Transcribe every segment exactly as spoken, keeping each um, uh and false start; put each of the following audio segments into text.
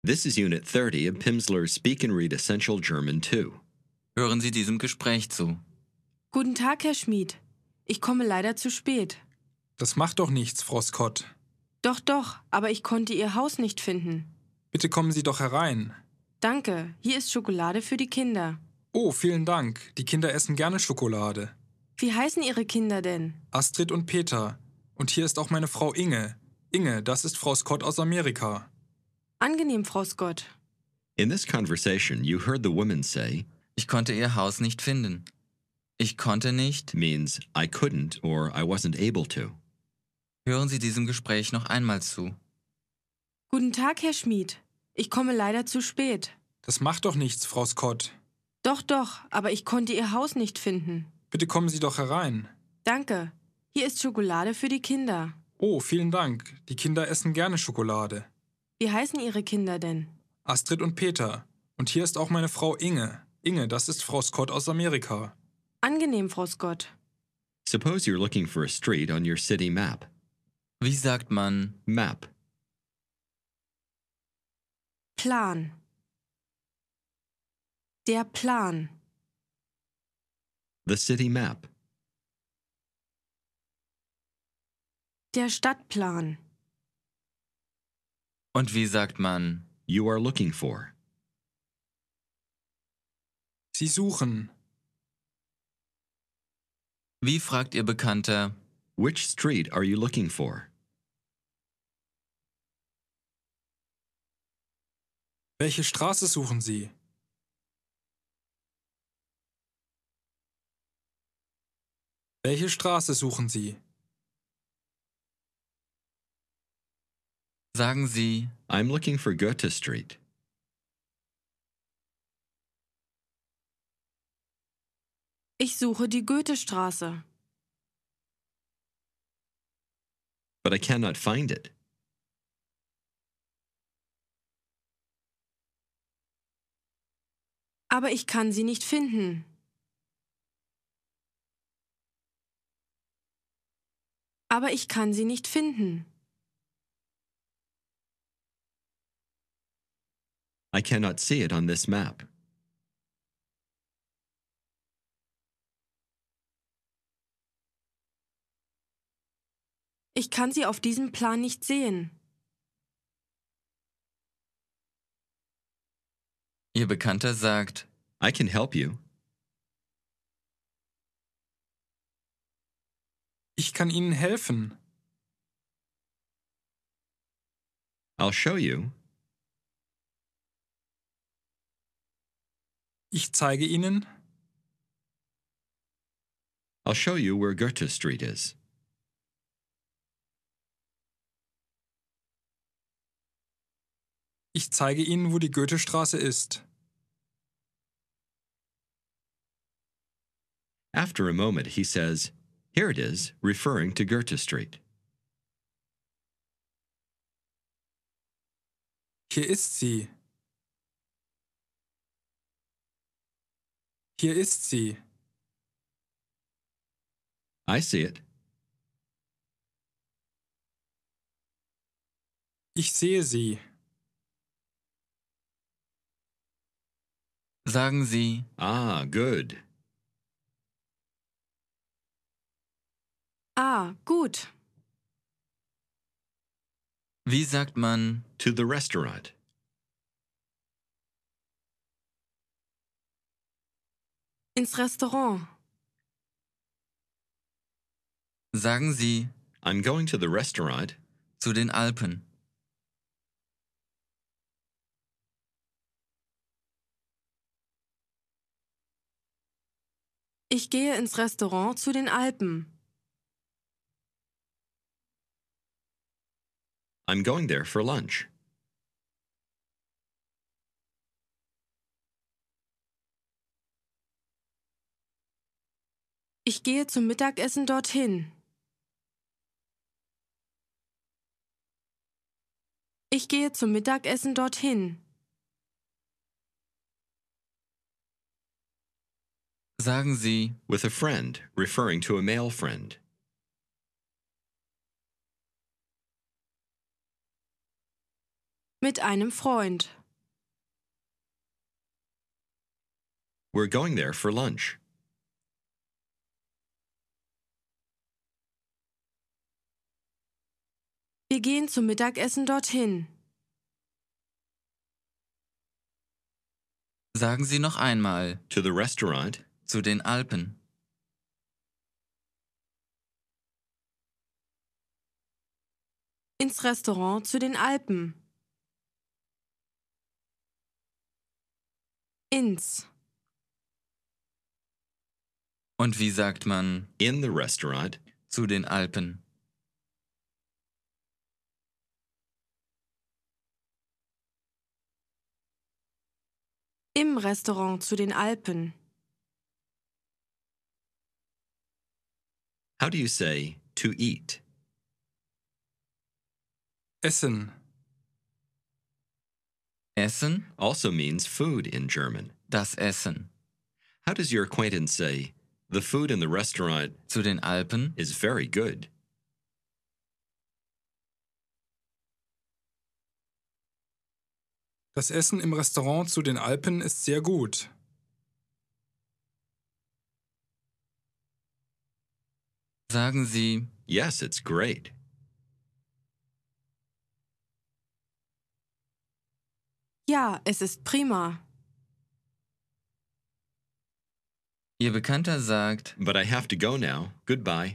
This is Unit thirty of Pimsleur's Speak and Read Essential German two. Hören Sie diesem Gespräch zu. Guten Tag, Herr Schmid. Ich komme leider zu spät. Das macht doch nichts, Frau Scott. Doch, doch, aber ich konnte Ihr Haus nicht finden. Bitte kommen Sie doch herein. Danke, hier ist Schokolade für die Kinder. Oh, vielen Dank. Die Kinder essen gerne Schokolade. Wie heißen Ihre Kinder denn? Astrid und Peter. Und hier ist auch meine Frau Inge. Inge, das ist Frau Scott aus Amerika. Angenehm, Frau Scott. In this conversation, you heard the woman say, Ich konnte Ihr Haus nicht finden. Ich konnte nicht. means I couldn't or I wasn't able to. Hören Sie diesem Gespräch noch einmal zu. Guten Tag, Herr Schmid. Ich komme leider zu spät. Das macht doch nichts, Frau Scott. Doch, doch, aber ich konnte Ihr Haus nicht finden. Bitte kommen Sie doch herein. Danke, hier ist Schokolade für die Kinder. Oh, vielen Dank. Die Kinder essen gerne Schokolade. Wie heißen Ihre Kinder denn? Astrid und Peter. Und hier ist auch meine Frau Inge. Inge, das ist Frau Scott aus Amerika. Angenehm, Frau Scott. Suppose you're looking for a street on your city map. Wie sagt man Map. Plan. Der Plan. The city map. Der Stadtplan. und wie sagt man You are looking for. Sie suchen. Wie fragt Ihr Bekannter Which street are you looking for? Welche Straße suchen Sie? Welche Straße suchen Sie? Sagen Sie I'm looking for Goethe Street. Ich suche die Goethestraße. But I cannot find it. Aber ich kann sie nicht finden. Aber ich kann sie nicht finden. I cannot see it on this map. Ich kann sie auf diesem Plan nicht sehen. Ihr Bekannter sagt I can help you. Ich kann Ihnen helfen. I'll show you. Ich zeige Ihnen. I'll show you where Goethe Street is. Ich zeige Ihnen, wo die Goethestraße ist. After a moment, he says, Here it is, referring to Goethe Street. Hier ist sie. Hier ist sie. I see it. Ich sehe sie. Sagen Sie Ah, good. Ah, gut. Wie sagt man To the restaurant. Ins Restaurant. Sagen Sie I'm going to the restaurant. zu den Alpen. Ich gehe ins Restaurant zu den Alpen. I'm going there for lunch. Ich gehe zum Mittagessen dorthin. Ich gehe zum Mittagessen dorthin. Sagen Sie With a friend, referring to a male friend. Mit einem Freund. We're going there for lunch. Wir gehen zum Mittagessen dorthin. Sagen Sie noch einmal. To the restaurant. Zu den Alpen. Ins Restaurant zu den Alpen. Ins. Und wie sagt man In the restaurant. zu den Alpen? Im Restaurant zu den Alpen. How do you say to eat? Essen. Essen? Also means food in German. Das Essen. How does your acquaintance say, the food in the restaurant Zu den Alpen? is very good? Das Essen im Restaurant zu den Alpen ist sehr gut. Sagen Sie, Yes, it's great. Ja, es ist prima. Ihr Bekannter sagt, But I have to go now. Goodbye.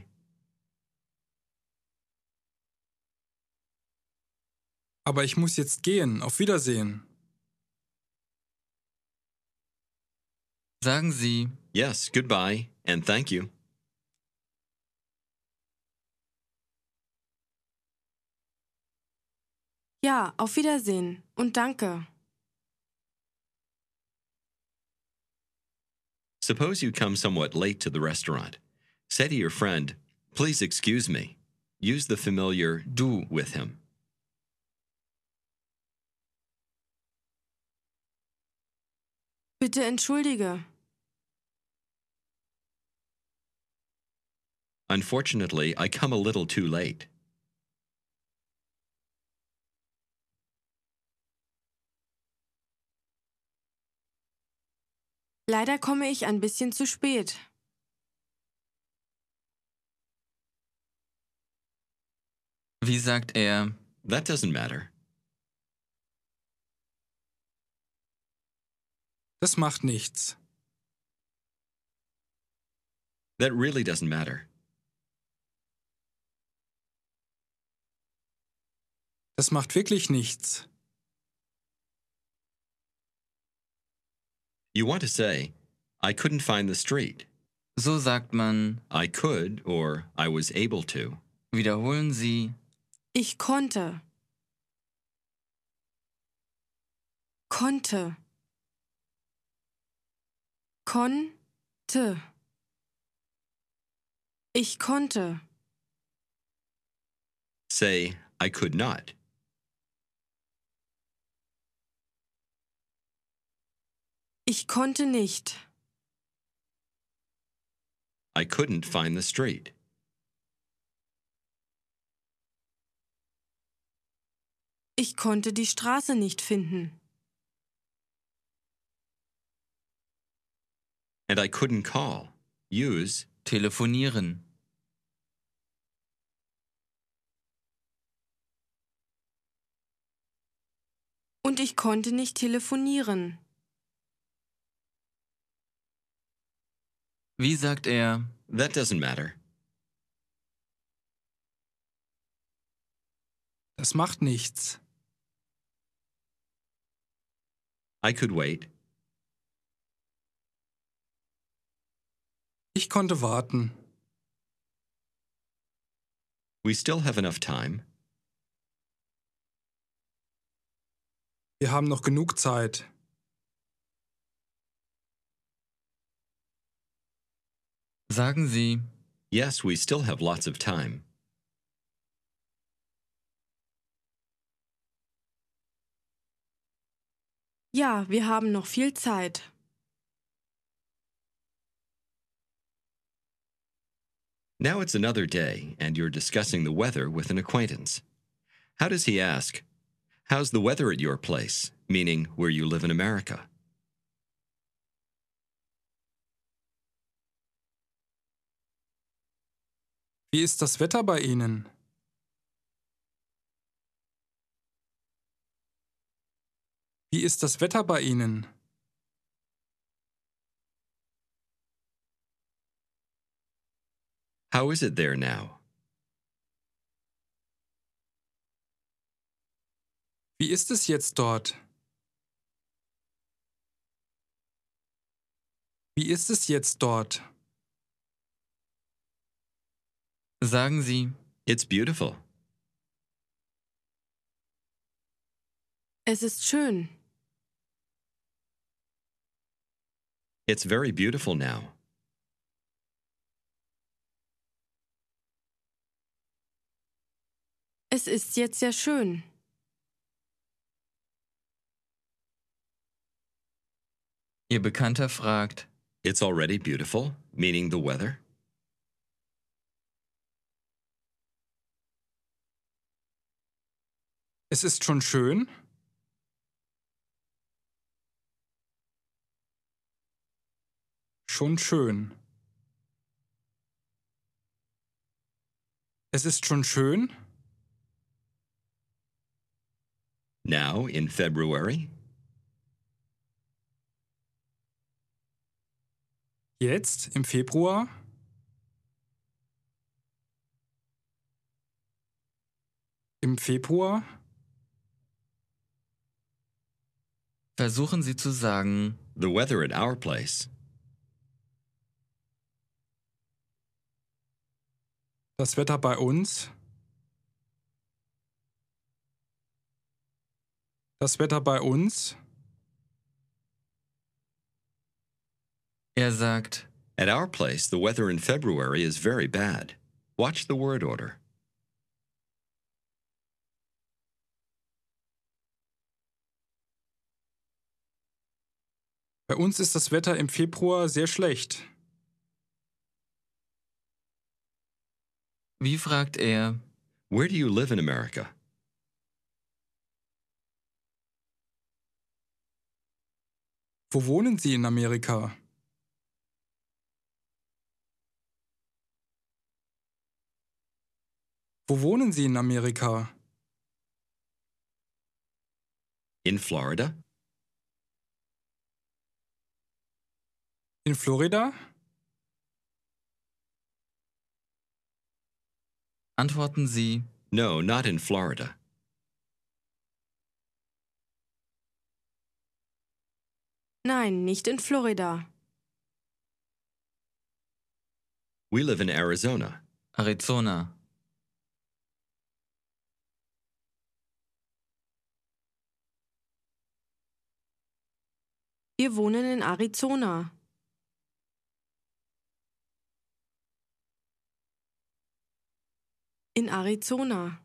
Aber ich muss jetzt gehen. Auf Wiedersehen. sagen Sie, Yes, goodbye, and thank you. Ja, auf Wiedersehen und danke. Suppose you come somewhat late to the restaurant. Say to your friend, please excuse me. Use the familiar du. with him. Bitte entschuldige. Unfortunately, I come a little too late. Leider komme ich ein bisschen zu spät. Wie sagt er, That doesn't matter. Das macht nichts. That really doesn't matter. Das macht wirklich nichts. You want to say, I couldn't find the street. so sagt man, I could or I was able to. wiederholen Sie, Ich konnte. Konnte. Konnte. Ich konnte. Say, I could not. Ich konnte nicht. I couldn't find the street. Ich konnte die Straße nicht finden. And I couldn't call. Use, telefonieren. Und ich konnte nicht telefonieren. Wie sagt er, that doesn't matter. Das macht nichts. I could wait. Ich konnte warten. We still have enough time. Wir haben noch genug Zeit. sagen Sie, Yes, we still have lots of time. Ja, wir haben noch viel Zeit. Now it's another day, and you're discussing the weather with an acquaintance. How does he ask, How's the weather at your place? Meaning where you live in America. Wie ist das Wetter bei Ihnen? Wie ist das Wetter bei Ihnen? How is it there now? Wie ist es jetzt dort? Wie ist es jetzt dort? Sagen Sie, It's beautiful. Es ist schön. It's very beautiful now. Es ist jetzt sehr schön. Ihr Bekannter fragt, It's already beautiful, meaning the weather. Es ist schon schön. Schon schön. Es ist schon schön. Now, in February, Jetzt, im Februar. Im Februar. versuchen Sie zu sagen, the weather at our place. Das Wetter bei uns. Das Wetter bei uns. er sagt, At our place, the weather in February is very bad. Watch the word order. Bei uns ist das Wetter im Februar sehr schlecht. wie fragt er, Where do you live in America? Wo wohnen Sie in Amerika? Wo wohnen Sie in Amerika? In Florida? In Florida? antworten Sie, No, not in Florida. Nein, nicht in Florida. We live in Arizona. Arizona. Wir wohnen in Arizona. In Arizona.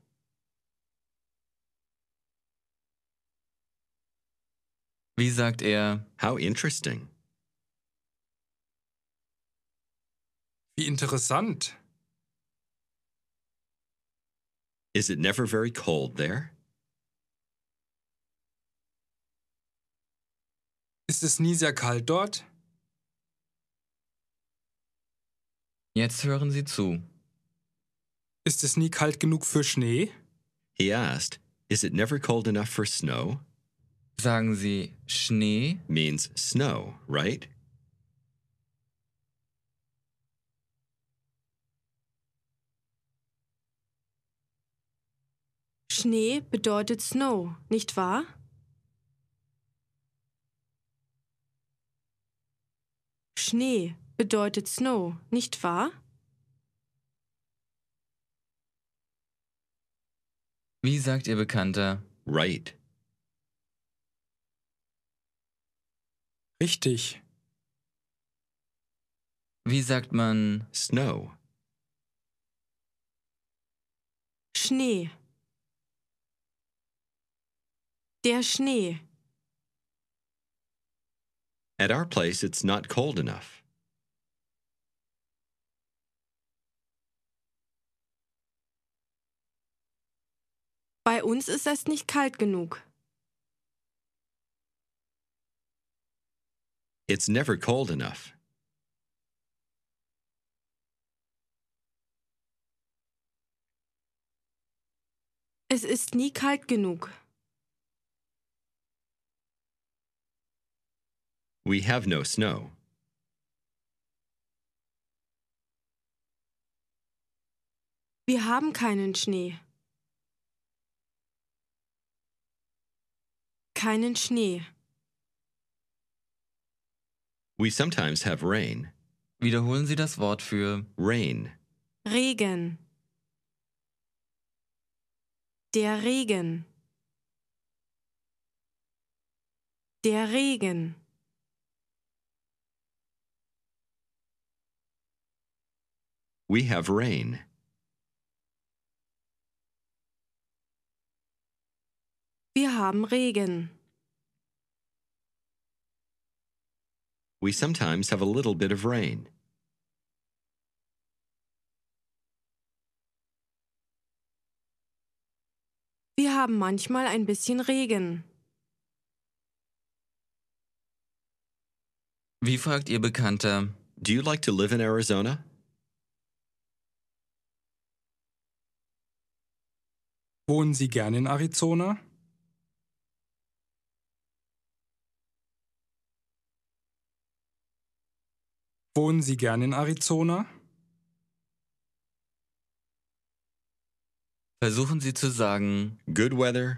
Wie sagt er, How interesting. Wie interessant. Is it never very cold there? Ist es nie sehr kalt dort? jetzt hören Sie zu. Ist es nie kalt genug für Schnee? He asked, Is it never cold enough for snow? Sagen Sie Schnee, Means snow, right? Schnee bedeutet Snow, nicht wahr? Schnee bedeutet Snow, nicht wahr? wie sagt Ihr Bekannter, Right. Richtig. wie sagt man, Snow. Schnee. Der Schnee. At our place, it's not cold enough. Bei uns ist es nicht kalt genug. It's never cold enough. Es ist nie kalt genug. We have no snow. Wir haben keinen Schnee. Keinen Schnee. We sometimes have rain. Wiederholen Sie das Wort für Rain. Regen. Der Regen. Der Regen. We have rain. Wir haben Regen. We sometimes have a little bit of rain. Wir haben manchmal ein bisschen Regen. Wie fragt Ihr Bekannter? Do you like to live in Arizona? Wohnen Sie gern in Arizona? Wohnen Sie gern in Arizona? Versuchen Sie zu sagen, Good weather.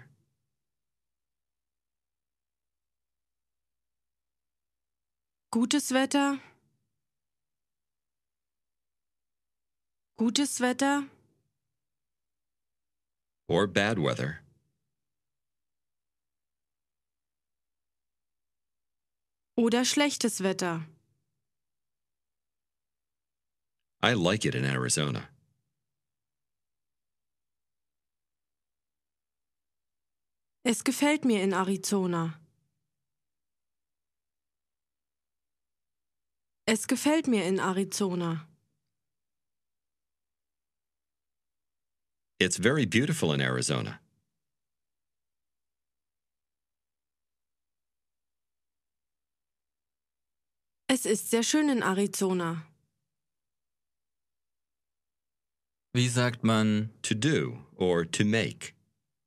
Gutes Wetter. Gutes Wetter. Or bad weather. Oder schlechtes Wetter. I like it in Arizona. Es gefällt mir in Arizona. Es gefällt mir in Arizona. It's very beautiful in Arizona. Es ist sehr schön in Arizona. wie sagt man To do or to make.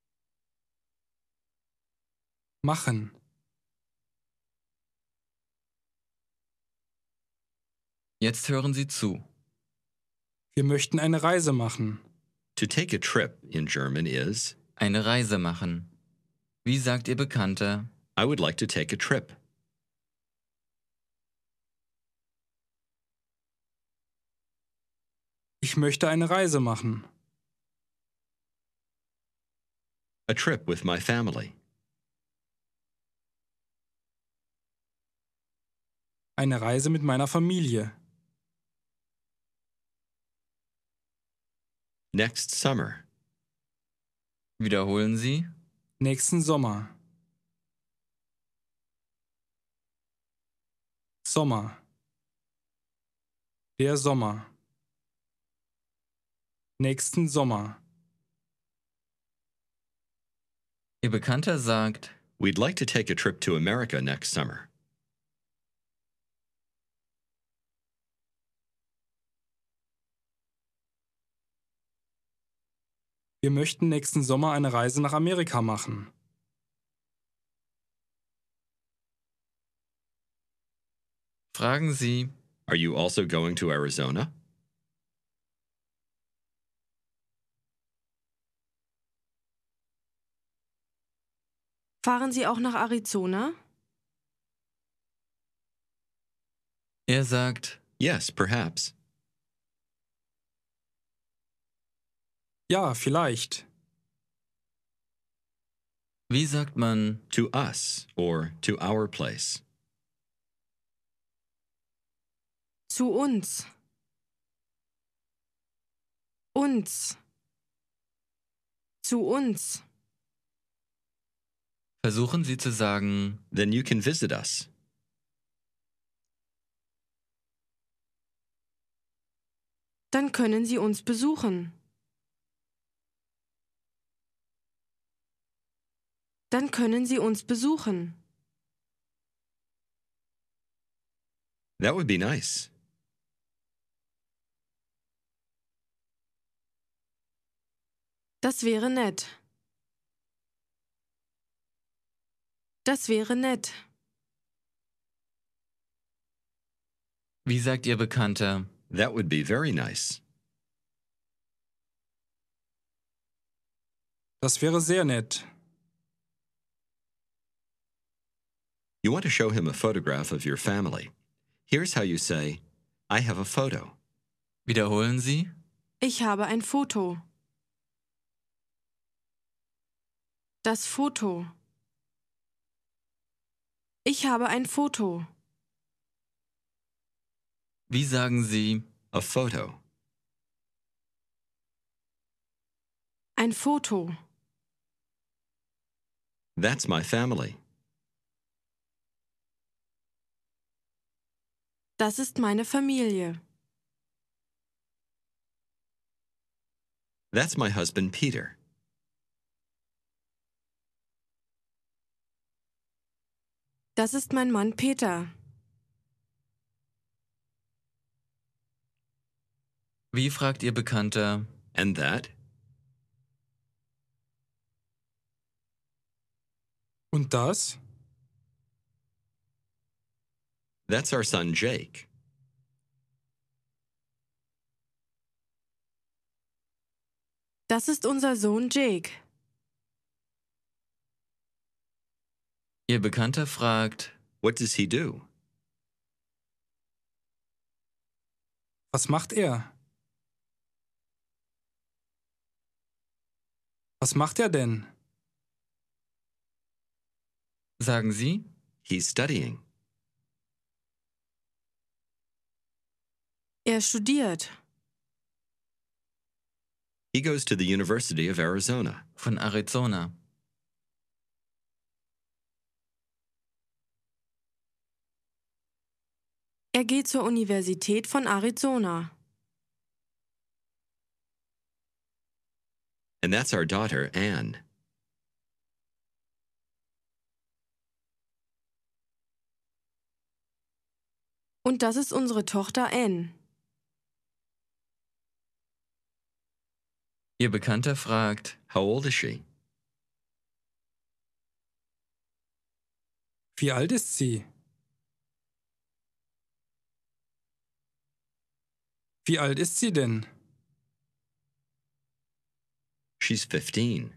Machen. Jetzt hören Sie zu. Wir möchten eine Reise machen. To take a trip in German is Eine Reise machen. Wie sagt Ihr Bekannter? I would like to take a trip. Ich möchte eine Reise machen. A trip with my family. Eine Reise mit meiner Familie. Next summer. Wiederholen Sie. Nächsten Sommer. Sommer. Der Sommer. Nächsten Sommer. Ihr Bekannter sagt, We'd like to take a trip to America next summer. Wir möchten nächsten Sommer eine Reise nach Amerika machen. fragen Sie, Are you also going to Arizona? Fahren Sie auch nach Arizona? er sagt, Yes, perhaps. Ja, vielleicht. wie sagt man To us or to our place. Zu uns. Uns. Zu uns. versuchen Sie zu sagen, Then you can visit us. Dann können Sie uns besuchen. Dann können Sie uns besuchen. That would be nice. Das wäre nett. Das wäre nett. Wie sagt Ihr Bekannter? That would be very nice. Das wäre sehr nett. You want to show him a photograph of your family. Here's how you say, I have a photo. Wiederholen Sie? Ich habe ein Foto. Das Foto. Ich habe ein Foto. Wie sagen Sie? A photo. Ein Foto. That's my family. Das ist meine Familie. That's my husband, Peter. Das ist mein Mann Peter. Wie fragt Ihr Bekannter? And that? Und das? That's our son, Jake. Das ist unser Sohn Jake. Ihr Bekannter fragt, What does he do? Was macht er? Was macht er denn? sagen Sie? He's studying. Er studiert. He goes to the University of Arizona. Von Arizona. Er geht zur Universität von Arizona. And that's our daughter, Anne. Und das ist unsere Tochter Anne. Ihr Bekannter fragt, How old is she? Wie alt ist sie? Wie alt ist sie denn? She's fifteen.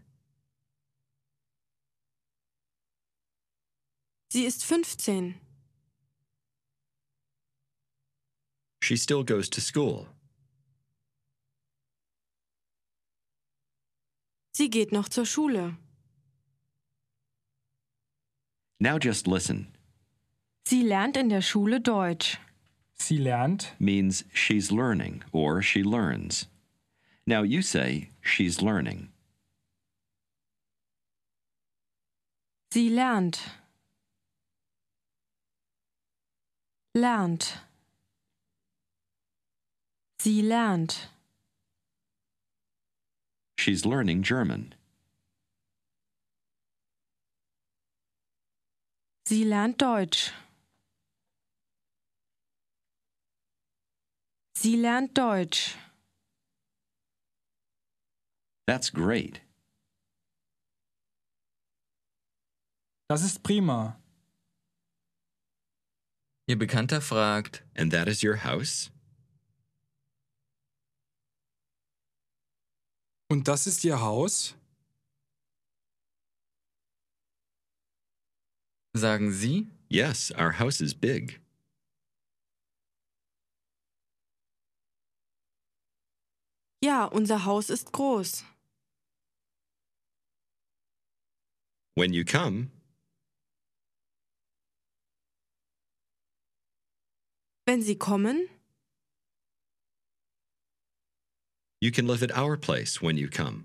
Sie ist fünfzehn. She still goes to school. Sie geht noch zur Schule. Now just listen. Sie lernt in der Schule Deutsch. Sie lernt. Means she's learning or she learns. Now you say she's learning. Sie lernt. Lernt. Sie lernt. She's learning German. Sie lernt Deutsch. Sie lernt Deutsch. That's great. Das ist prima. Ihr Bekannter fragt, And that is your house? Und das ist ihr Haus? sagen Sie? Yes, our house is big. Ja, unser Haus ist groß. When you come, Wenn Sie kommen, you can live at our place when you come.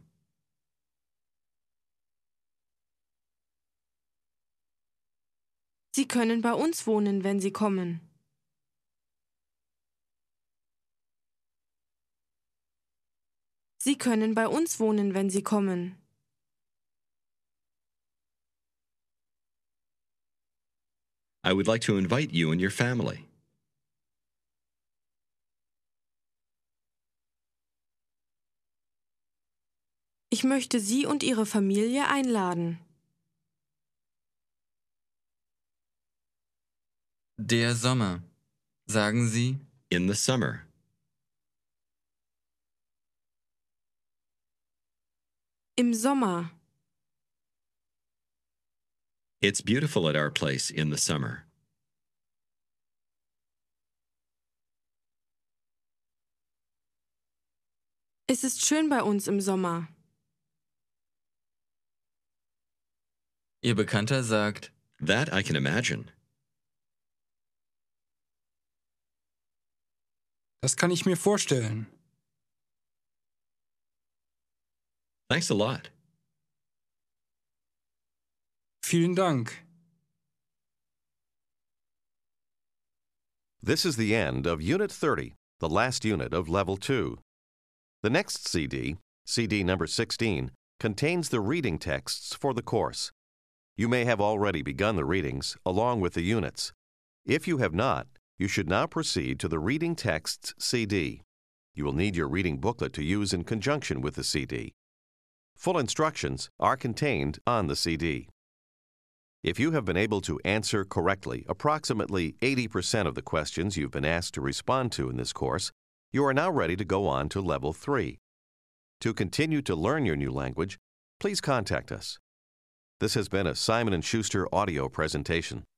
Sie können bei uns wohnen, wenn Sie kommen. Sie können bei uns wohnen, wenn Sie kommen. I would like to invite you and your family. Ich möchte Sie und Ihre Familie einladen. Der Sommer. Sagen Sie, In the summer. Im Sommer. It's beautiful at our place in the summer. Es ist schön bei uns im Sommer. Ihr Bekannter sagt, That I can imagine. Das kann ich mir vorstellen. Thanks a lot. Vielen Dank. This is the end of Unit thirty, the last unit of Level two. The next C D, C D number sixteen, contains the reading texts for the course. You may have already begun the readings along with the units. If you have not, you should now proceed to the Reading Texts C D. You will need your reading booklet to use in conjunction with the C D. Full instructions are contained on the C D. If you have been able to answer correctly approximately eighty percent of the questions you've been asked to respond to in this course, you are now ready to go on to Level three. To continue to learn your new language, please contact us. This has been a Simon and Schuster audio presentation.